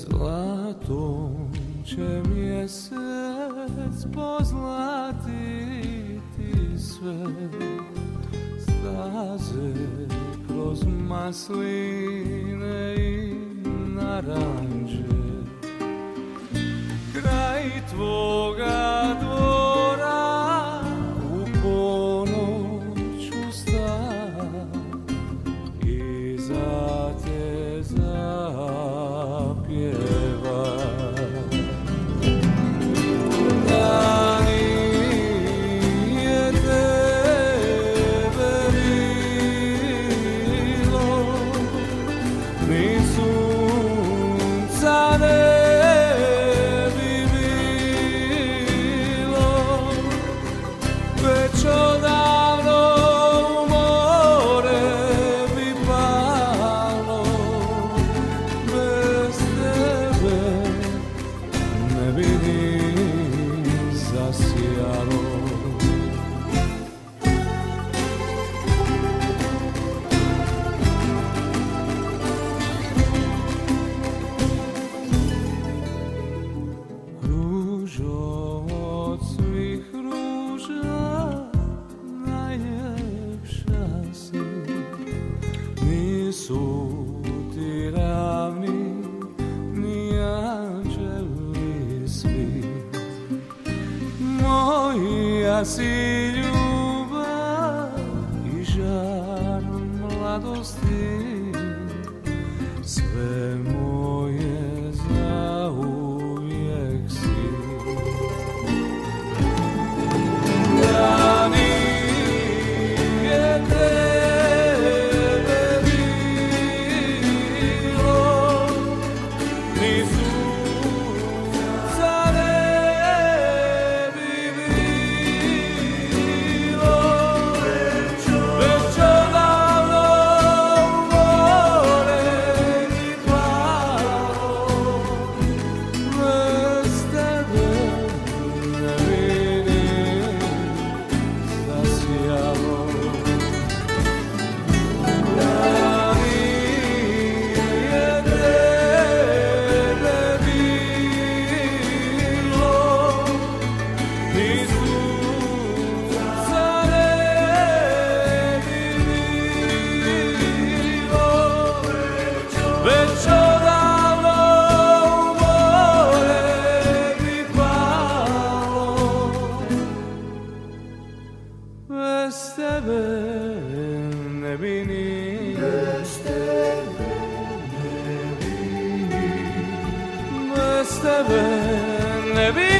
Zlatom će mjesec pozlatiti sve staze kroz masline i naranđe. Kraj tvoga dvora u ponoć usta i za te zapjeva. Da nije tebe bilo, ni sunca ne bi bilo, već odavno u more bi palo, bez tebe ne bi ni zasijalo. Ružo od svih ruža najljepša si, nisu ti ravni ni anđeli svi. Moja si ljubav i žar mladosti, sve moje zauvijek si. Da nije tebe bilo, ni sunca ne bi bilo, već odavno u more bi palo, bez tebe ne bi ni zasijalo. Da nije tebe bilo, ni sunca ne bi bilo, već odavno u more bi palo, bez tebe ne bi ni, bez tebe ne bi, bez tebe ne bi